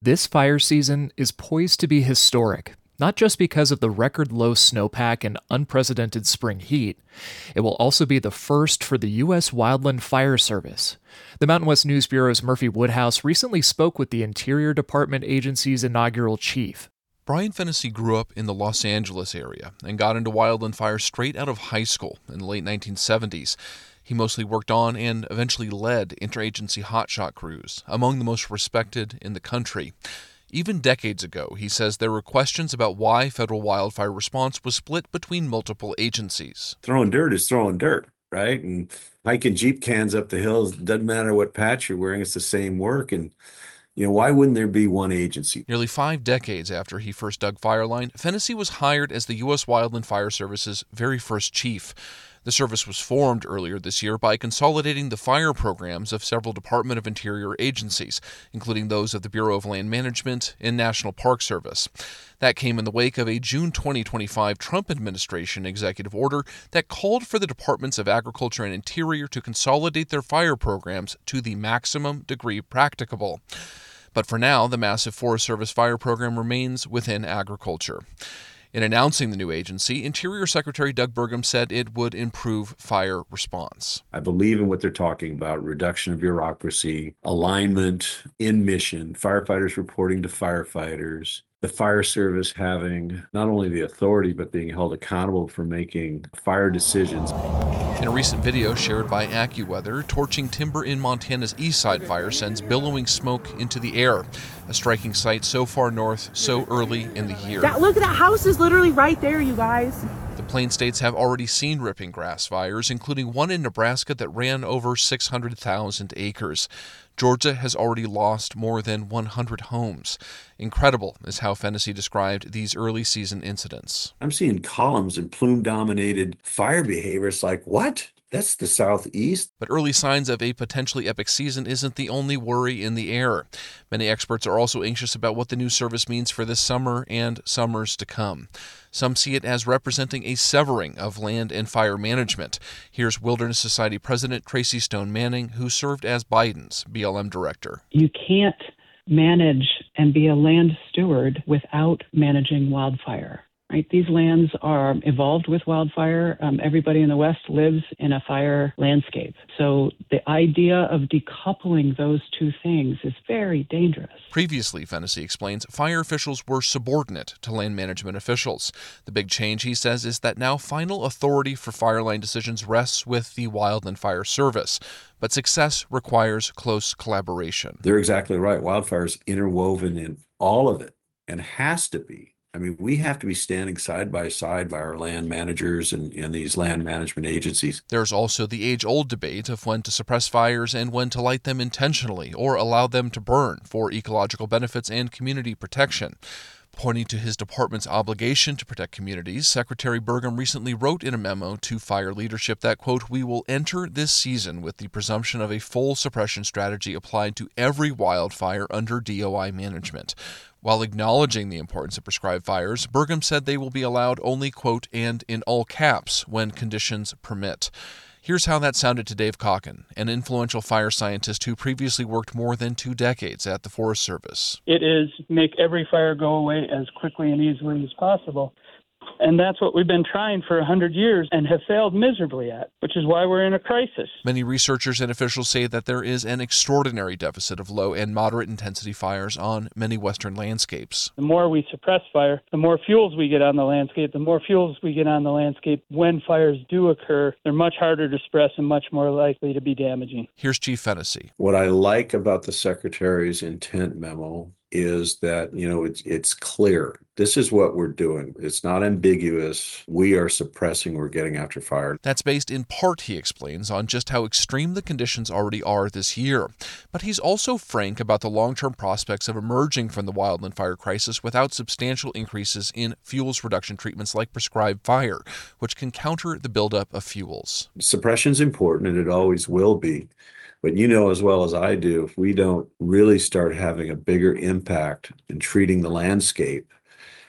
This fire season is poised to be historic, not just because of the record low snowpack and unprecedented spring heat. It will also be the first for the U.S. Wildland Fire Service. The Mountain West News Bureau's Murphy Woodhouse recently spoke with the Interior Department agency's inaugural chief. Brian Fennessy grew up in the Los Angeles area and got into wildland fire straight out of high school in the late 1970s. He mostly worked on and eventually led interagency hotshot crews, among the most respected in the country. Even decades ago, he says there were questions about why federal wildfire response was split between multiple agencies. Throwing dirt is throwing dirt, right? And hiking Jeep cans up the hills, doesn't matter what patch you're wearing, it's the same work. And why wouldn't there be one agency? Nearly 5 decades after he first dug Fireline, Fennessy was hired as the U.S. Wildland Fire Service's very first chief. The service was formed earlier this year by consolidating the fire programs of several Department of Interior agencies, including those of the Bureau of Land Management and National Park Service. That came in the wake of a June 2025 Trump administration executive order that called for the Departments of Agriculture and Interior to consolidate their fire programs to the maximum degree practicable. But for now, the massive Forest Service fire program remains within agriculture. In announcing the new agency, Interior Secretary Doug Burgum said it would improve fire response. I believe in what they're talking about: reduction of bureaucracy, alignment in mission, firefighters reporting to firefighters, the fire service having not only the authority but being held accountable for making fire decisions. In a recent video shared by AccuWeather, torching timber in Montana's Eastside fire sends billowing smoke into the air, a striking sight so far north so early in the year. Look, that house is literally right there, you guys. The Plain States have already seen ripping grass fires, including one in Nebraska that ran over 600,000 acres. Georgia has already lost more than 100 homes. Incredible is how Fennessy described these early season incidents. I'm seeing columns and plume-dominated fire behavior. It's like, what? That's the Southeast. But early signs of a potentially epic season isn't the only worry in the air. Many experts are also anxious about what the new service means for this summer and summers to come. Some see it as representing a severing of land and fire management. Here's Wilderness Society President Tracy Stone Manning, who served as Biden's BLM director. You can't manage and be a land steward without managing wildfire. Right? These lands are evolved with wildfire. Everybody in the West lives in a fire landscape. So the idea of decoupling those two things is very dangerous. Previously, Fennessy explains, fire officials were subordinate to land management officials. The big change, he says, is that now final authority for fireline decisions rests with the Wildland Fire Service. But success requires close collaboration. They're exactly right. Wildfire is interwoven in all of it and has to be. I mean, we have to be standing side by side by our land managers and these land management agencies. There's also the age-old debate of when to suppress fires and when to light them intentionally or allow them to burn for ecological benefits and community protection. Pointing to his department's obligation to protect communities, Secretary Burgum recently wrote in a memo to fire leadership that, quote, "We will enter this season with the presumption of a full suppression strategy applied to every wildfire under DOI management." While acknowledging the importance of prescribed fires, Burgum said they will be allowed only, quote, "and in all caps when conditions permit." Here's how that sounded to Dave Cocken, an influential fire scientist who previously worked more than 2 decades at the Forest Service. It is make every fire go away as quickly and easily as possible. And that's what we've been trying for 100 years and have failed miserably at, which is why we're in a crisis. Many researchers and officials say that there is an extraordinary deficit of low and moderate intensity fires on many Western landscapes. The more we suppress fire, the more fuels we get on the landscape. The more fuels we get on the landscape, when fires do occur, they're much harder to suppress and much more likely to be damaging. Here's Chief Fennessy. What I like about the Secretary's intent memo is that, it's clear. This is what we're doing. It's not ambiguous. We are suppressing, we're getting after fire. That's based in part, he explains, on just how extreme the conditions already are this year. But he's also frank about the long-term prospects of emerging from the wildland fire crisis without substantial increases in fuels reduction treatments like prescribed fire, which can counter the buildup of fuels. Suppression's important, and it always will be. But you know as well as I do, if we don't really start having a bigger impact in treating the landscape,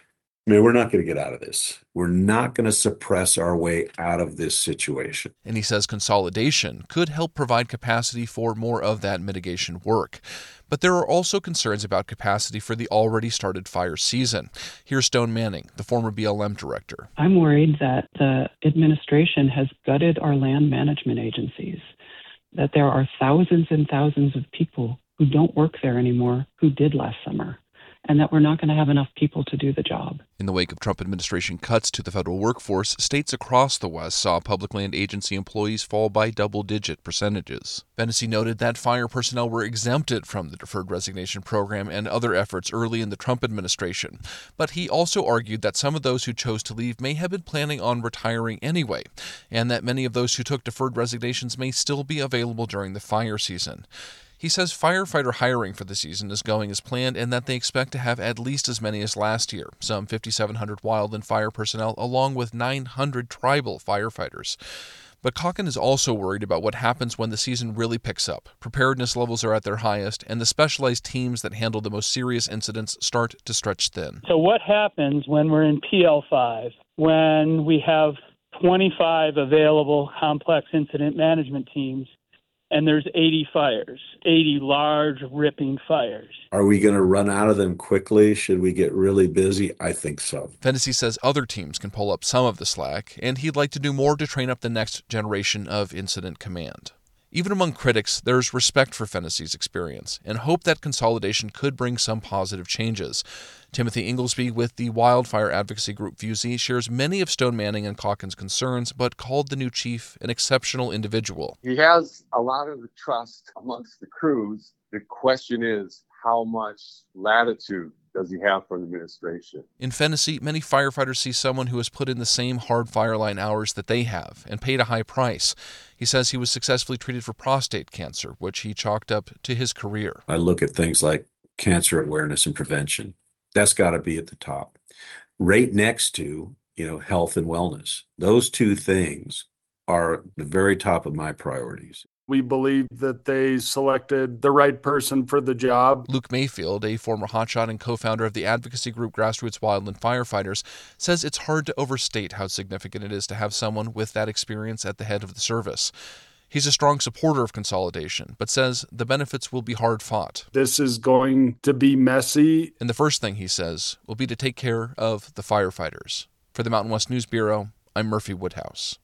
I mean, we're not going to get out of this. We're not going to suppress our way out of this situation. And he says consolidation could help provide capacity for more of that mitigation work. But there are also concerns about capacity for the already started fire season. Here's Stone Manning, the former BLM director. I'm worried that the administration has gutted our land management agencies, that there are thousands and thousands of people who don't work there anymore who did last summer, and that we're not going to have enough people to do the job. In the wake of Trump administration cuts to the federal workforce, states across the West saw public land agency employees fall by double-digit percentages. Fennessy noted that fire personnel were exempted from the deferred resignation program and other efforts early in the Trump administration. But he also argued that some of those who chose to leave may have been planning on retiring anyway, and that many of those who took deferred resignations may still be available during the fire season. He says firefighter hiring for the season is going as planned and that they expect to have at least as many as last year, some 5,700 wildland fire personnel along with 900 tribal firefighters. But Calkin is also worried about what happens when the season really picks up. Preparedness levels are at their highest, and the specialized teams that handle the most serious incidents start to stretch thin. So what happens when we're in PL5, when we have 25 available complex incident management teams, and there's 80 fires, 80 large, ripping fires? Are we going to run out of them quickly? Should we get really busy? I think so. Fennessy says other teams can pull up some of the slack, and he'd like to do more to train up the next generation of incident command. Even among critics, there's respect for Fennessy's experience and hope that consolidation could bring some positive changes. Timothy Inglesby with the wildfire advocacy group FUSI shares many of Stone Manning and Calkin's concerns, but called the new chief an exceptional individual. He has a lot of the trust amongst the crews. The question is, how much latitude does he have from the administration? In Fennessy, many firefighters see someone who has put in the same hard fire line hours that they have and paid a high price. He says he was successfully treated for prostate cancer, which he chalked up to his career. I look at things like cancer awareness and prevention. That's got to be at the top. Right next to, health and wellness. Those two things are the very top of my priorities. We believe that they selected the right person for the job. Luke Mayfield, a former hotshot and co-founder of the advocacy group Grassroots Wildland Firefighters, says it's hard to overstate how significant it is to have someone with that experience at the head of the service. He's a strong supporter of consolidation, but says the benefits will be hard-fought. This is going to be messy. And the first thing, he says, will be to take care of the firefighters. For the Mountain West News Bureau, I'm Murphy Woodhouse.